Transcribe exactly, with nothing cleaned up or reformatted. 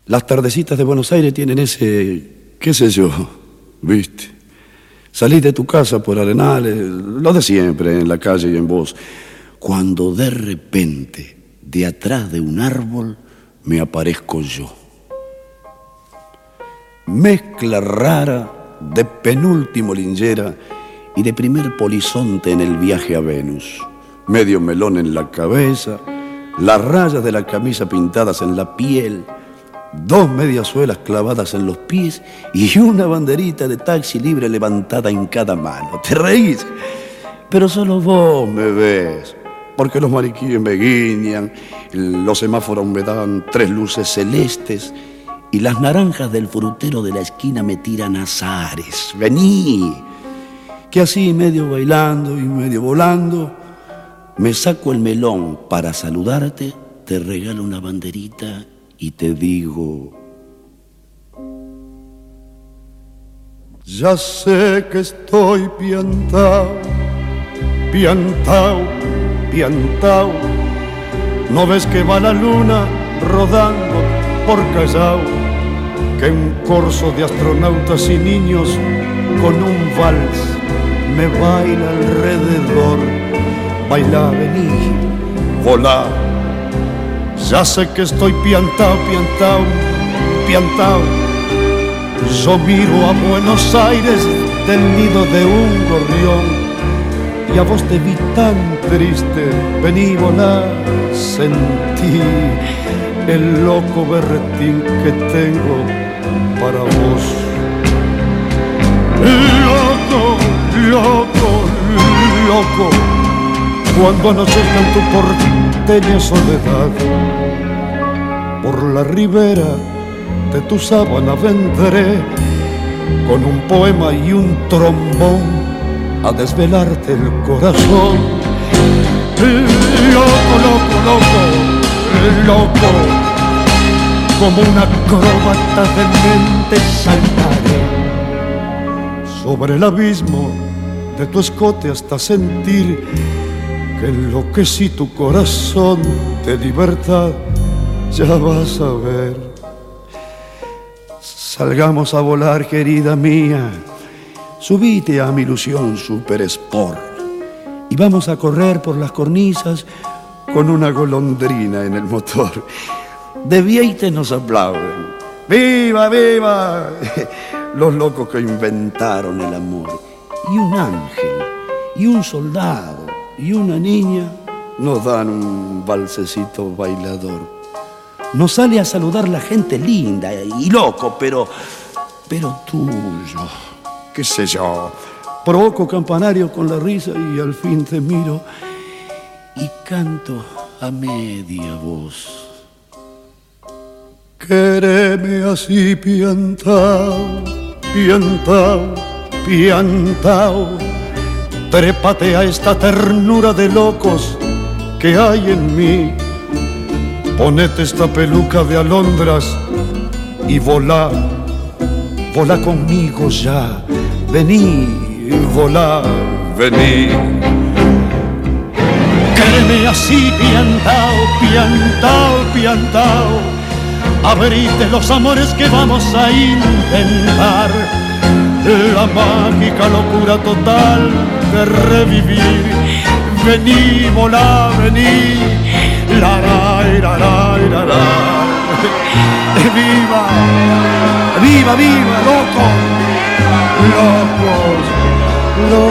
Las tardecitas de Buenos Aires tienen ese, qué sé yo, ¿viste? Salís de tu casa por Arenales, lo de siempre, en la calle y en vos, cuando de repente, de atrás de un árbol, me aparezco yo. Mezcla rara de penúltimo linchera y de primer polizonte en el viaje a Venus. Medio melón en la cabeza, las rayas de la camisa pintadas en la piel, dos mediasuelas clavadas en los pies y una banderita de taxi libre levantada en cada mano. ¿Te reís? Pero solo vos me ves, porque los mariquíes me guiñan, los semáforos me dan tres luces celestes y las naranjas del frutero de la esquina me tiran azares. Vení, que así medio bailando y medio volando, me saco el melón para saludarte, te regalo una banderita y te digo: ya sé que estoy piantao, piantao, piantao. ¿No ves que va la luna rodando por Callao? Que un corso de astronautas y niños con un vals me baila alrededor. Baila, vení, volá. Ya sé que estoy piantao, piantao, piantao. Yo miro a Buenos Aires del nido de un gorrión y a vos te vi tan triste. Vení, volá, sentí el loco berretín que tengo para vos. Loco, loco, loco, cuando anochezca en tu porteña soledad, por la ribera de tu sábana vendré con un poema y un trombón a desvelarte el corazón. Loco, loco, loco, loco, como una acróbata de mente saltaré sobre el abismo de tu escote hasta sentir que enloquecí tu corazón de libertad. Ya vas a ver. Salgamos a volar, querida mía. Subite a mi ilusión Super Sport y vamos a correr por las cornisas con una golondrina en el motor. De Vieite nos aplauden. ¡Viva, viva! Los locos que inventaron el amor. Y un ángel, y un soldado, y una niña nos dan un valsecito bailador. Nos sale a saludar la gente linda y loco, pero, pero tuyo. ¿Qué sé yo? Provoco campanario con la risa y al fin te miro y canto a media voz. Quéreme así piantao, piantao, piantao. Trépate a esta ternura de locos que hay en mí. Ponete esta peluca de alondras y volá, volá conmigo ya. Vení, volá, vení. Quéreme así piantao, piantao, piantao. Abrite los amores que vamos a intentar, la mágica locura total de revivir. Vení, volá, vení, la la la la la la. Viva, viva, viva, loco, locos, locos.